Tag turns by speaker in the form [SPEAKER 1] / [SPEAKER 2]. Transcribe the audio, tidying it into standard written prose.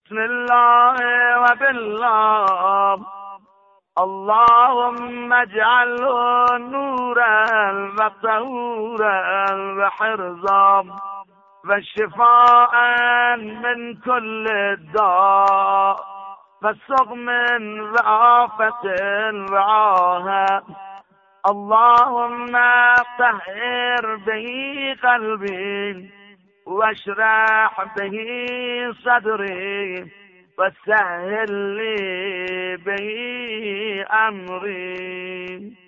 [SPEAKER 1] بسم الله وبالله اللهم اجعله نورا وطهورا وحرزا وشفاء من كل داء وسقم وآفة وعاهة. اللهم طهر به قلبي واشرح به صدري وسهل لي به أمري.